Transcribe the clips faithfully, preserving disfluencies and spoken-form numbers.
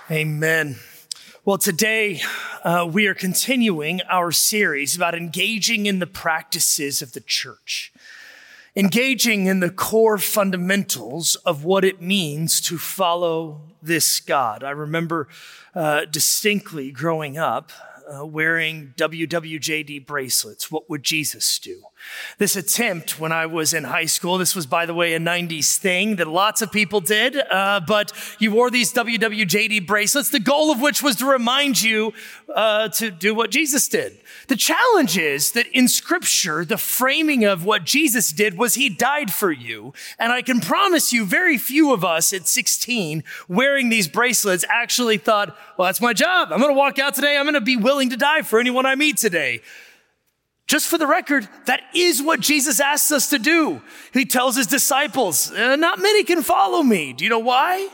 Amen. Well, today uh, we are continuing our series about engaging in the practices of the church, engaging in the core fundamentals of what it means to follow this God. I remember uh, distinctly growing up uh, wearing W W J D bracelets. What would Jesus do? This attempt when I was in high school, this was, by the way, a nineties thing that lots of people did, uh, but you wore these W W J D bracelets, the goal of which was to remind you uh, to do what Jesus did. The challenge is that in Scripture, the framing of what Jesus did was he died for you. And I can promise you, very few of us at sixteen wearing these bracelets actually thought, well, that's my job. I'm going to walk out today. I'm going to be willing to die for anyone I meet today. Just for the record, that is what Jesus asks us to do. He tells his disciples, eh, not many can follow me. Do you know why?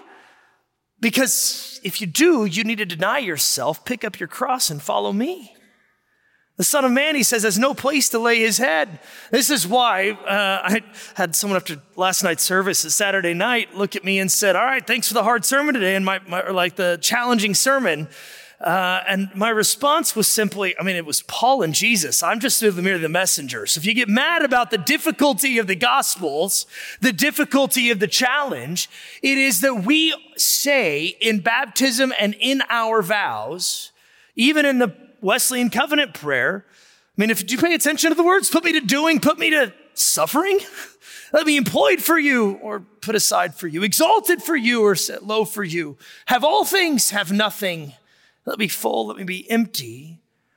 Because if you do, you need to deny yourself, pick up your cross and follow me. The Son of Man, he says, has no place to lay his head. This is why uh, I had someone after last night's service, a Saturday night, look at me and said, all right, thanks for the hard sermon today, and my, my or like the challenging sermon. Uh, and my response was simply, I mean, it was Paul and Jesus. I'm just merely the messenger. So if you get mad about the difficulty of the Gospels, the difficulty of the challenge, it is that we say in baptism and in our vows, even in the Wesleyan covenant prayer, I mean, if you pay attention to the words, put me to doing, put me to suffering, let me employed for you or put aside for you, exalted for you or set low for you, have all things, have nothing. Let me be full, let me be empty.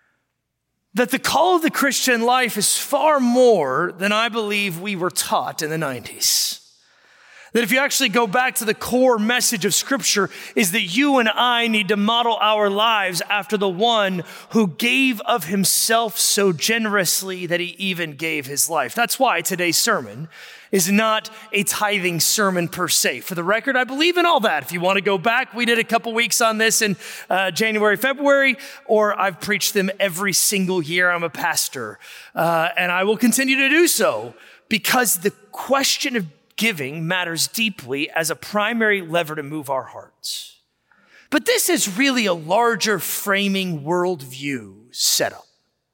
That the call of the Christian life is far more than I believe we were taught in the nineties. That if you actually go back to the core message of Scripture is that you and I need to model our lives after the one who gave of himself so generously that he even gave his life. That's why today's sermon is not a tithing sermon per se. For the record, I believe in all that. If you want to go back, we did a couple weeks on this in uh, January, February, or I've preached them every single year. I'm a pastor, uh, and I will continue to do so because the question of giving matters deeply as a primary lever to move our hearts. But this is really a larger framing worldview setup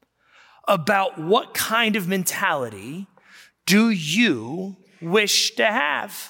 about what kind of mentality do you wish to have?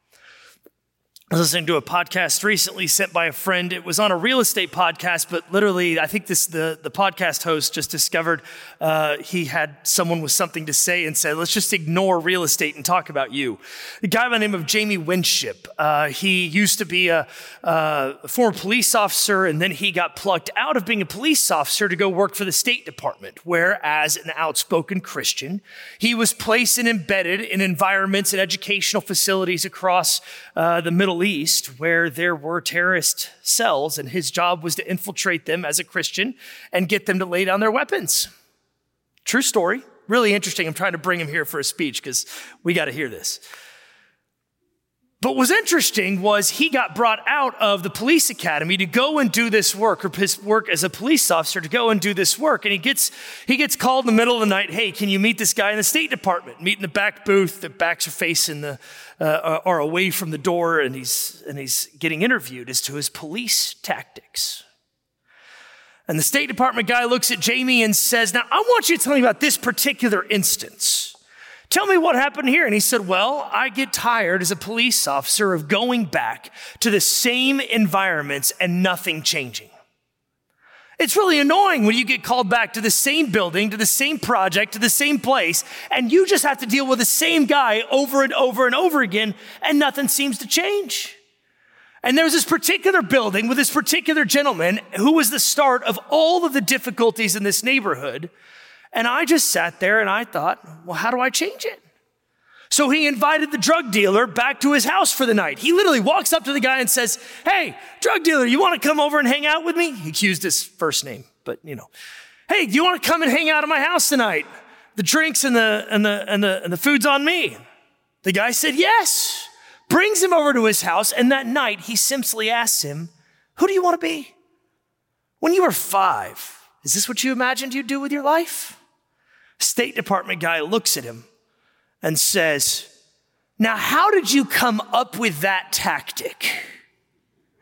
I was listening to a podcast recently sent by a friend. It was on a real estate podcast, but literally, I think this the, the podcast host just discovered uh, he had someone with something to say and said, let's just ignore real estate and talk about you. A guy by the name of Jamie Winship. Uh, he used to be a, a former police officer, and then he got plucked out of being a police officer to go work for the State Department, where as an outspoken Christian, he was placed and embedded in environments and educational facilities across uh, the Middle East where there were terrorist cells, and his job was to infiltrate them as a Christian and get them to lay down their weapons. True story. Really interesting. I'm trying to bring him here for a speech because we got to hear this. But what was interesting was he got brought out of the police academy to go and do this work, or his work as a police officer to go and do this work. And he gets he gets called in the middle of the night, hey, can you meet this guy in the State Department? Meet in the back booth, the backs are facing the, uh, are away from the door, and he's, and he's getting interviewed as to his police tactics. And the State Department guy looks at Jamie and says, now I want you to tell me about this particular instance. Tell me what happened here. And he said, well, I get tired as a police officer of going back to the same environments and nothing changing. It's really annoying when you get called back to the same building, to the same project, to the same place, and you just have to deal with the same guy over and over and over again, and nothing seems to change. And there was this particular building with this particular gentleman who was the start of all of the difficulties in this neighborhood. And I just sat there and I thought, well, how do I change it? So he invited the drug dealer back to his house for the night. He literally walks up to the guy and says, hey, drug dealer, you want to come over and hang out with me? He used his first name, but you know, hey, do you want to come and hang out at my house tonight? The drinks and the, and the, and the, and the food's on me. The guy said, yes. Brings him over to his house. And that night he simply asks him, who do you want to be? When you were five, is this what you imagined you'd do with your life? State Department guy looks at him and says, now, how did you come up with that tactic?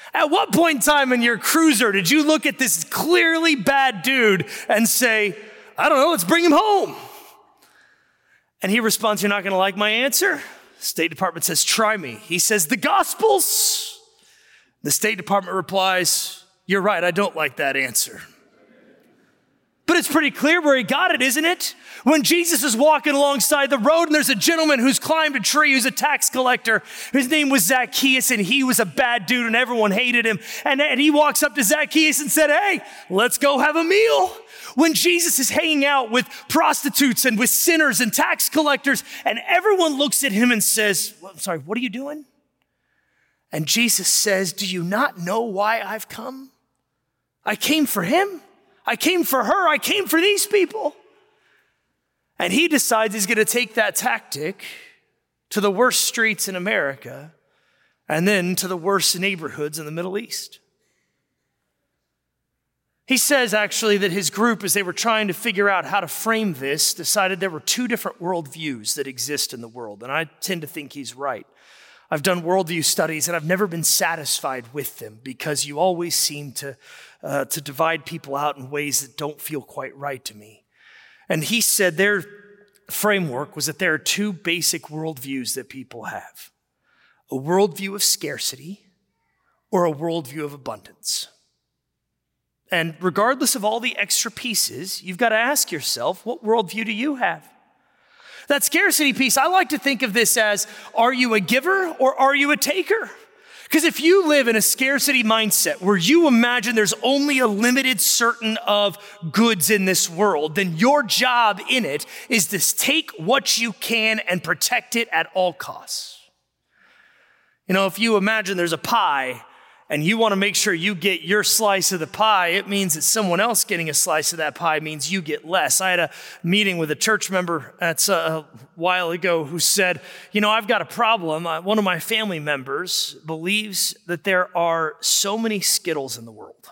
At what point in time in your cruiser did you look at this clearly bad dude and say, I don't know, let's bring him home? And he responds, you're not going to like my answer? State Department says, try me. He says, the Gospels. The State Department replies, you're right, I don't like that answer. But it's pretty clear where he got it, isn't it? When Jesus is walking alongside the road and there's a gentleman who's climbed a tree who's a tax collector. His name was Zacchaeus and he was a bad dude and everyone hated him. And, and he walks up to Zacchaeus and said, hey, let's go have a meal. When Jesus is hanging out with prostitutes and with sinners and tax collectors and everyone looks at him and says, well, I'm sorry, what are you doing? And Jesus says, do you not know why I've come? I came for him. I came for her. I came for these people. And he decides he's going to take that tactic to the worst streets in America and then to the worst neighborhoods in the Middle East. He says actually that his group, as they were trying to figure out how to frame this, decided there were two different worldviews that exist in the world. And I tend to think he's right. I've done worldview studies and I've never been satisfied with them because you always seem to, uh, to divide people out in ways that don't feel quite right to me. And he said their framework was that there are two basic worldviews that people have. A worldview of scarcity or a worldview of abundance. And regardless of all the extra pieces, you've got to ask yourself, what worldview do you have? That scarcity piece, I like to think of this as, are you a giver or are you a taker? Because if you live in a scarcity mindset where you imagine there's only a limited certain of goods in this world, then your job in it is to take what you can and protect it at all costs. You know, if you imagine there's a pie and you want to make sure you get your slice of the pie, it means that someone else getting a slice of that pie means you get less. I had a meeting with a church member that's a while ago who said, you know, I've got a problem. One of my family members believes that there are so many Skittles in the world.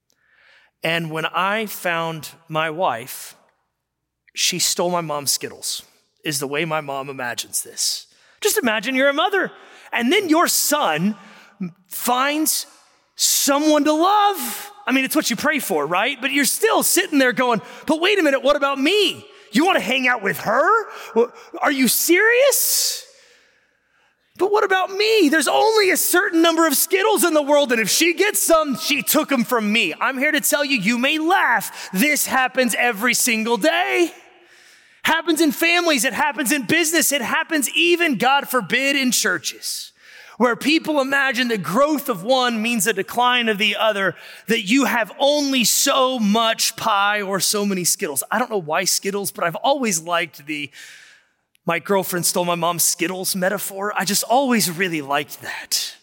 And when I found my wife, she stole my mom's Skittles, is the way my mom imagines this. Just imagine you're a mother, and then your son finds someone to love. I mean, it's what you pray for, right? But you're still sitting there going, but wait a minute, what about me? You want to hang out with her? Are you serious? But what about me? There's only a certain number of Skittles in the world, and if she gets some, she took them from me. I'm here to tell you, you may laugh. This happens every single day. Happens in families. It happens in business. It happens even, God forbid, in churches, where people imagine the growth of one means the decline of the other, that you have only so much pie or so many Skittles. I don't know why Skittles, but I've always liked the, my girlfriend stole my mom's Skittles metaphor. I just always really liked that.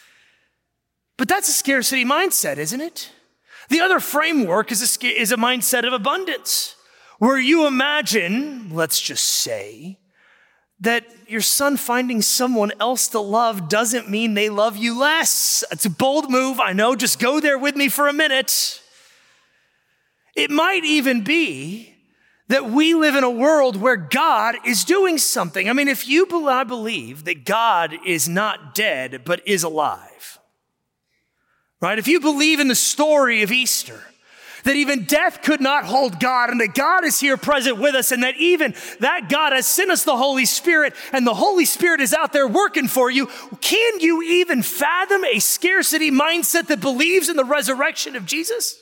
But that's a scarcity mindset, isn't it? The other framework is a, is a mindset of abundance, where you imagine, let's just say, that your son finding someone else to love doesn't mean they love you less. It's a bold move, I know, just go there with me for a minute. It might even be that we live in a world where God is doing something. I mean, if you I believe that God is not dead, but is alive, right? If you believe in the story of Easter, that even death could not hold God, and that God is here present with us, and that even that God has sent us the Holy Spirit, and the Holy Spirit is out there working for you. Can you even fathom a scarcity mindset that believes in the resurrection of Jesus?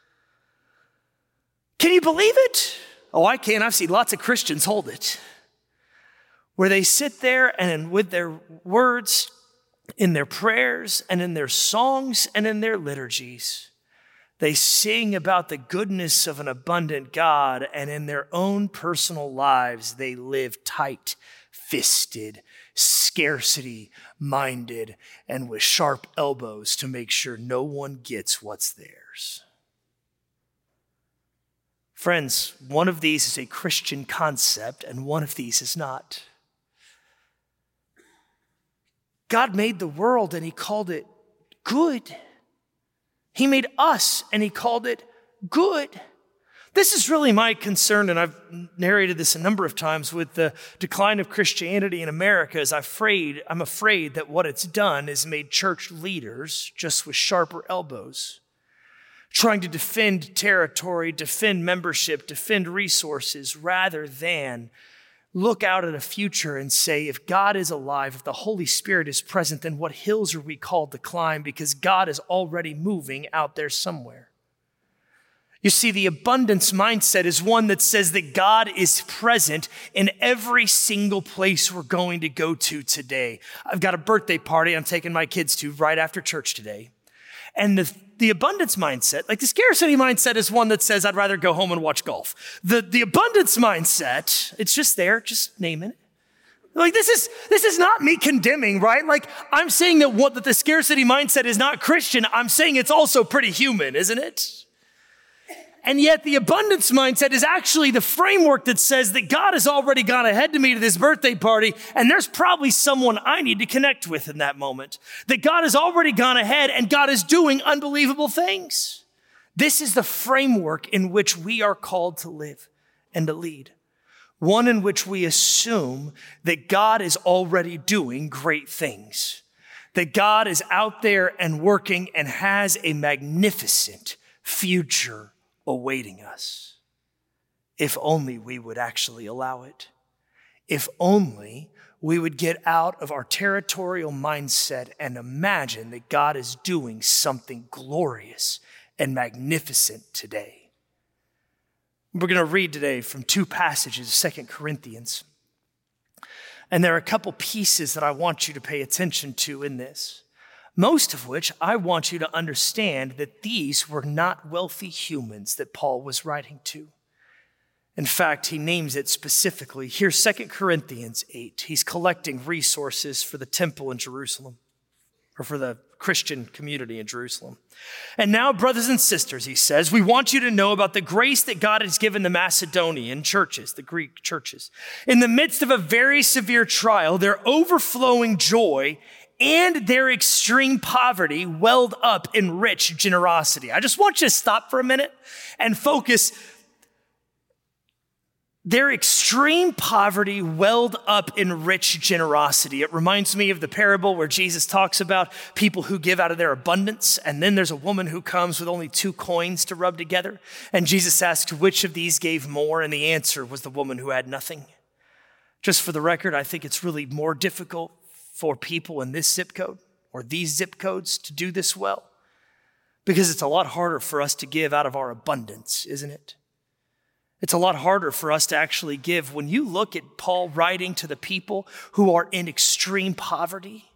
Can you believe it? Oh, I can. I've seen lots of Christians hold it, where they sit there and with their words, in their prayers, and in their songs, and in their liturgies, they sing about the goodness of an abundant God, and in their own personal lives, they live tight-fisted, scarcity-minded, and with sharp elbows to make sure no one gets what's theirs. Friends, one of these is a Christian concept, and one of these is not. God made the world, and he called it good. He made us and he called it good. This is really my concern, and I've narrated this a number of times with the decline of Christianity in America, is I'm afraid, I'm afraid that what it's done is made church leaders just with sharper elbows, trying to defend territory, defend membership, defend resources, rather than look out at a future and say, if God is alive, if the Holy Spirit is present, then what hills are we called to climb? Because God is already moving out there somewhere. You see, the abundance mindset is one that says that God is present in every single place we're going to go to today. I've got a birthday party I'm taking my kids to right after church today. And the, the abundance mindset, like the scarcity mindset, is one that says, I'd rather go home and watch golf. The, the abundance mindset, it's just there, just naming it. Like this is, this is not me condemning, right? Like I'm saying that what, that the scarcity mindset is not Christian. I'm saying it's also pretty human, isn't it? And yet the abundance mindset is actually the framework that says that God has already gone ahead to me to this birthday party, and there's probably someone I need to connect with in that moment. That God has already gone ahead and God is doing unbelievable things. This is the framework in which we are called to live and to lead. One in which we assume that God is already doing great things. That God is out there and working and has a magnificent future awaiting us. If only we would actually allow it. If only we would get out of our territorial mindset and imagine that God is doing something glorious and magnificent today. We're going to read today from two passages of Second Corinthians. And there are a couple pieces that I want you to pay attention to in this. Most of which I want you to understand that these were not wealthy humans that Paul was writing to. In fact, he names it specifically. Here's Second Corinthians eight. He's collecting resources for the temple in Jerusalem, or for the Christian community in Jerusalem. And now, brothers and sisters, he says, we want you to know about the grace that God has given the Macedonian churches, the Greek churches. In the midst of a very severe trial, their overflowing joy and their extreme poverty welled up in rich generosity. I just want you to stop for a minute and focus. Their extreme poverty welled up in rich generosity. It reminds me of the parable where Jesus talks about people who give out of their abundance, and then there's a woman who comes with only two coins to rub together, and Jesus asks which of these gave more, and the answer was the woman who had nothing. Just for the record, I think it's really more difficult for people in this zip code or these zip codes to do this well, because it's a lot harder for us to give out of our abundance, isn't it? It's a lot harder for us to actually give. When you look at Paul writing to the people who are in extreme poverty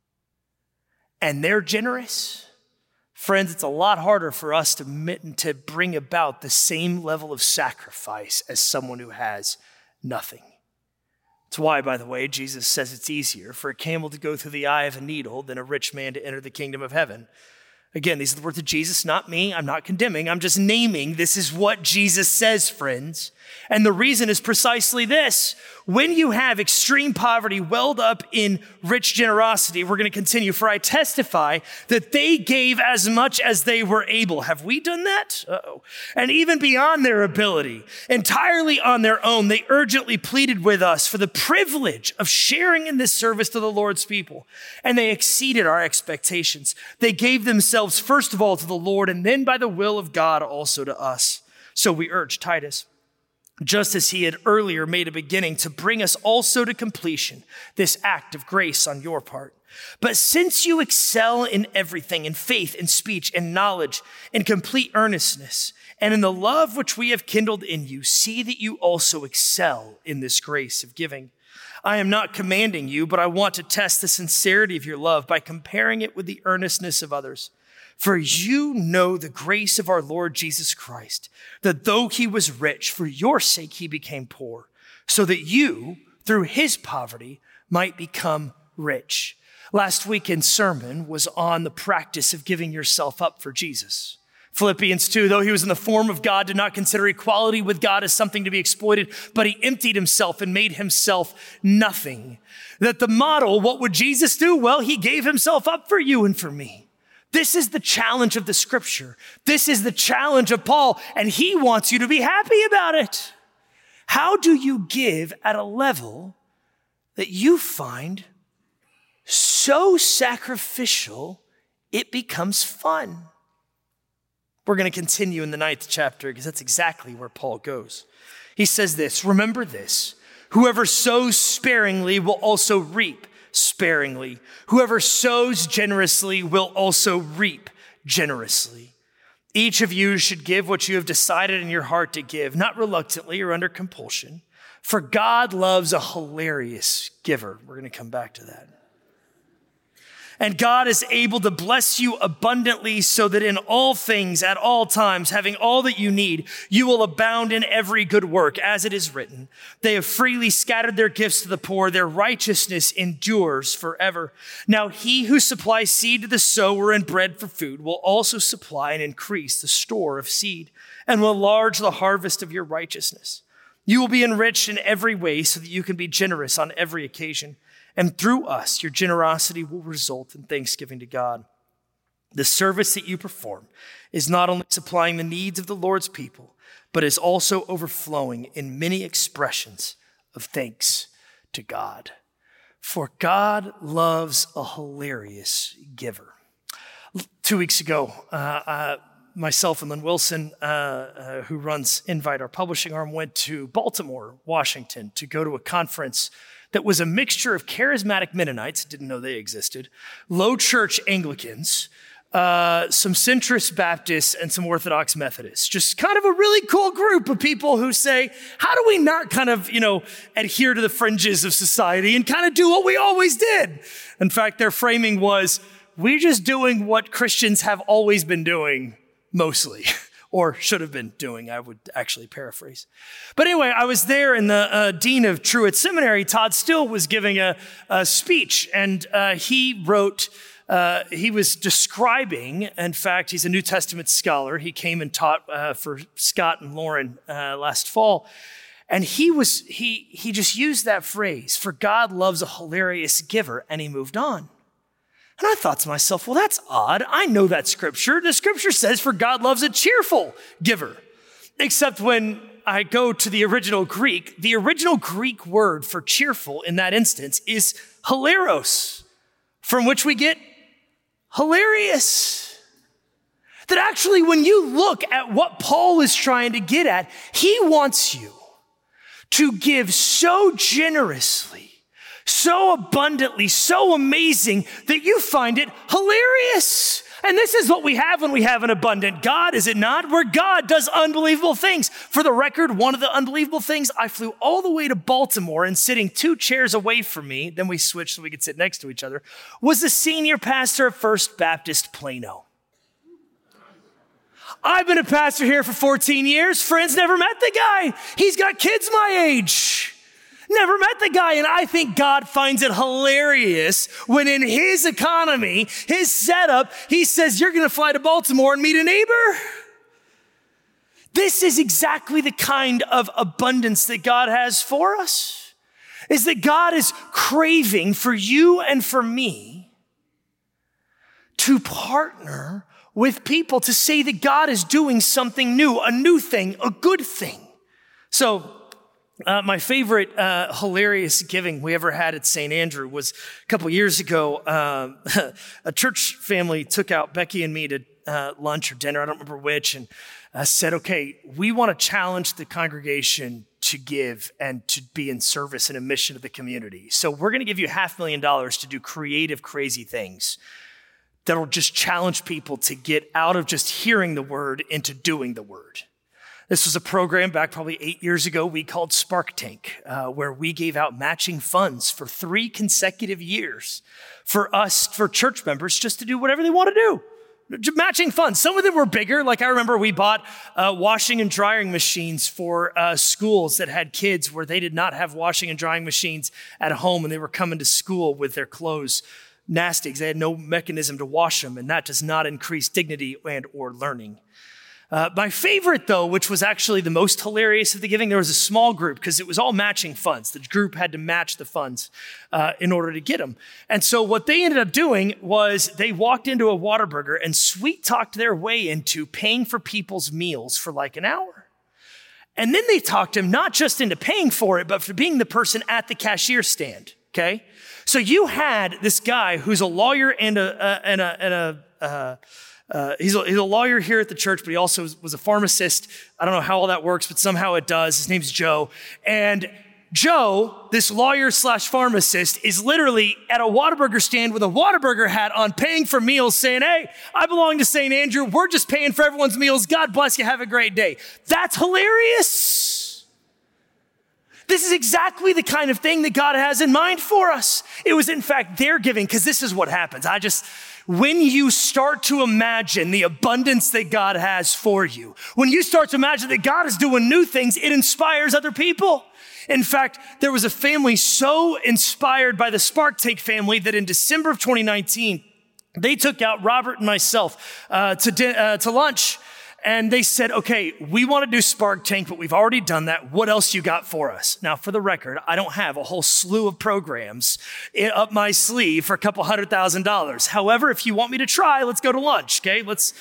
and they're generous, friends, it's a lot harder for us to, to bring about the same level of sacrifice as someone who has nothing. It's why, by the way, Jesus says it's easier for a camel to go through the eye of a needle than a rich man to enter the kingdom of heaven. Again, these are the words of Jesus, not me. I'm not condemning. I'm just naming this is what Jesus says, friends. And the reason is precisely this. When you have extreme poverty welled up in rich generosity, we're going to continue. For I testify that they gave as much as they were able. Have we done that? Uh-oh. And even beyond their ability, entirely on their own, they urgently pleaded with us for the privilege of sharing in this service to the Lord's people. And they exceeded our expectations. They gave themselves first of all to the Lord, and then by the will of God also to us. So we urge Titus, just as he had earlier made a beginning, to bring us also to completion, this act of grace on your part. But since you excel in everything, in faith, in speech, in knowledge, in complete earnestness, and in the love which we have kindled in you, see that you also excel in this grace of giving. I am not commanding you, but I want to test the sincerity of your love by comparing it with the earnestness of others. For you know the grace of our Lord Jesus Christ, that though he was rich, for your sake he became poor, so that you, through his poverty, might become rich. Last weekend's sermon was on the practice of giving yourself up for Jesus. Philippians two, though he was in the form of God, did not consider equality with God as something to be exploited, but he emptied himself and made himself nothing. That the model, what would Jesus do? Well, he gave himself up for you and for me. This is the challenge of the scripture. This is the challenge of Paul, and he wants you to be happy about it. How do you give at a level that you find so sacrificial it becomes fun? We're going to continue in the ninth chapter because that's exactly where Paul goes. He says this, remember this, whoever sows sparingly will also reap sparingly. Whoever sows generously will also reap generously. Each of you should give what you have decided in your heart to give, not reluctantly or under compulsion, for God loves a hilarious giver. We're going to come back to that. And God is able to bless you abundantly so that in all things, at all times, having all that you need, you will abound in every good work, as it is written. They have freely scattered their gifts to the poor. Their righteousness endures forever. Now he who supplies seed to the sower and bread for food will also supply and increase the store of seed and will enlarge the harvest of your righteousness. You will be enriched in every way so that you can be generous on every occasion. And through us, your generosity will result in thanksgiving to God. The service that you perform is not only supplying the needs of the Lord's people, but is also overflowing in many expressions of thanks to God. For God loves a hilarious giver. Two weeks ago, uh, uh, myself and Lynn Wilson, uh, uh, who runs Invite, our publishing arm, went to Baltimore, Washington, to go to a conference that was a mixture of charismatic Mennonites, didn't know they existed, low church Anglicans, uh, some centrist Baptists, and some Orthodox Methodists. Just kind of a really cool group of people who say, how do we not kind of, you know, adhere to the fringes of society and kind of do what we always did? In fact, their framing was, we're just doing what Christians have always been doing, mostly. Or should have been doing, I would actually paraphrase. But anyway, I was there, and the uh, dean of Truett Seminary, Todd Still, was giving a, a speech, and uh, he wrote, uh, he was describing, in fact, he's a New Testament scholar. He came and taught uh, for Scott and Lauren uh, last fall, and he was he he just used that phrase, for God loves a hilarious giver, and he moved on. And I thought to myself, well, that's odd. I know that scripture. The scripture says, for God loves a cheerful giver. Except when I go to the original Greek, the original Greek word for cheerful in that instance is hilaros, from which we get hilarious. That actually, when you look at what Paul is trying to get at, he wants you to give so generously, so abundantly, so amazing that you find it hilarious. And this is what we have when we have an abundant God, is it not? Where God does unbelievable things. For the record, one of the unbelievable things, I flew all the way to Baltimore, and sitting two chairs away from me, then we switched so we could sit next to each other, was the senior pastor of First Baptist Plano. I've been a pastor here for fourteen years. Friends, never met the guy. He's got kids my age. Never met the guy, and I think God finds it hilarious when in his economy, his setup, he says, you're going to fly to Baltimore and meet a neighbor. This is exactly the kind of abundance that God has for us, is that God is craving for you and for me to partner with people to say that God is doing something new, a new thing, a good thing. So, Uh, my favorite uh, hilarious giving we ever had at Saint Andrew was a couple years ago. Uh, a church family took out Becky and me to uh, lunch or dinner, I don't remember which, and uh, said, okay, we want to challenge the congregation to give and to be in service and a mission to the community. So we're going to give you half a million dollars to do creative, crazy things that'll just challenge people to get out of just hearing the word into doing the word. This was a program back probably eight years ago we called Spark Tank, uh, where we gave out matching funds for three consecutive years for us, for church members, just to do whatever they want to do. Matching funds. Some of them were bigger. Like I remember we bought uh, washing and drying machines for uh, schools that had kids where they did not have washing and drying machines at home, and they were coming to school with their clothes nasty because they had no mechanism to wash them, and that does not increase dignity and or learning. Uh, my favorite, though, which was actually the most hilarious of the giving, there was a small group because it was all matching funds. The group had to match the funds uh, in order to get them. And so what they ended up doing was they walked into a Whataburger and sweet talked their way into paying for people's meals for like an hour. And then they talked him not just into paying for it, but for being the person at the cashier stand, okay? So you had this guy who's a lawyer and a, uh, and a, and a, uh, Uh, he's, a, he's a lawyer here at the church, but he also was, was a pharmacist. I don't know how all that works, but somehow it does. His name's Joe. And Joe, this lawyer slash pharmacist, is literally at a Whataburger stand with a Whataburger hat on, paying for meals, saying, hey, I belong to Saint Andrew. We're just paying for everyone's meals. God bless you. Have a great day. That's hilarious. This is exactly the kind of thing that God has in mind for us. It was, in fact, their giving, because this is what happens. I just... When you start to imagine the abundance that God has for you, when you start to imagine that God is doing new things, it inspires other people. In fact, there was a family so inspired by the Spark Tank family that in December of twenty nineteen, they took out Robert and myself uh, to, di- uh, to lunch. And they said, okay, we want to do Spark Tank, but we've already done that. What else you got for us? Now, for the record, I don't have a whole slew of programs up my sleeve for a couple hundred thousand dollars. However, if you want me to try, let's go to lunch, okay? Let's...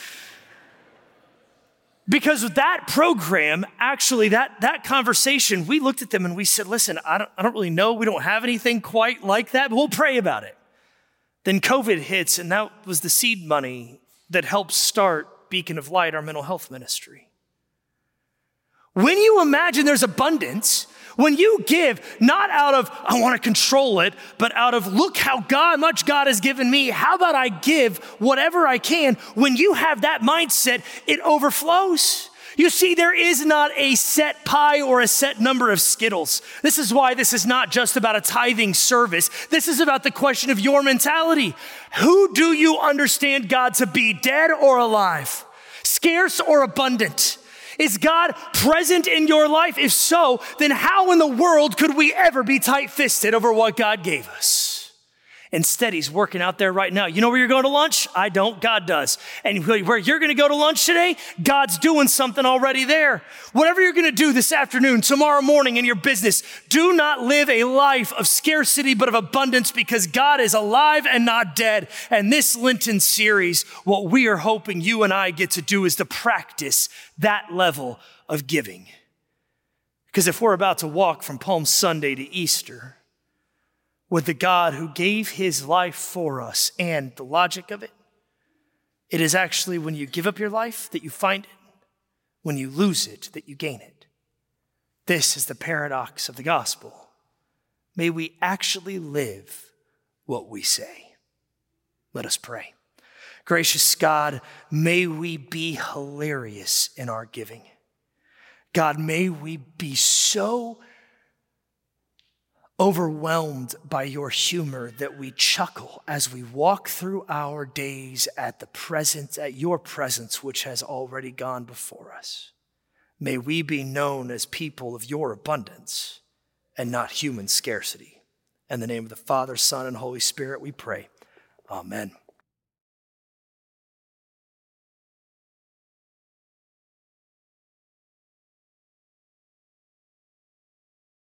Because that program, actually, that, that conversation, we looked at them and we said, listen, I don't, I don't really know. We don't have anything quite like that, but we'll pray about it. Then COVID hits, and that was the seed money that helped start Beacon of Light, our mental health ministry. When you imagine there's abundance, when you give, not out of, I want to control it, but out of, look how God, much God has given me. How about I give whatever I can? When you have that mindset, it overflows. You see, there is not a set pie or a set number of Skittles. This is why this is not just about a tithing service. This is about the question of your mentality. Who do you understand God to be, dead or alive? Scarce or abundant? Is God present in your life? If so, then how in the world could we ever be tight-fisted over what God gave us? Instead, he's working out there right now. You know where you're going to lunch? I don't. God does. And where you're going to go to lunch today, God's doing something already there. Whatever you're going to do this afternoon, tomorrow morning in your business, do not live a life of scarcity, but of abundance, because God is alive and not dead. And this Lenten series, what we are hoping you and I get to do is to practice that level of giving. Because if we're about to walk from Palm Sunday to Easter with the God who gave his life for us, and the logic of it, it is actually when you give up your life that you find it, when you lose it that you gain it. This is the paradox of the gospel. May we actually live what we say. Let us pray. Gracious God, may we be hilarious in our giving. God, may we be so overwhelmed by your humor that we chuckle as we walk through our days at the presence, at your presence, which has already gone before us. May we be known as people of your abundance and not human scarcity. In the name of the Father, Son, and Holy Spirit, we pray. Amen.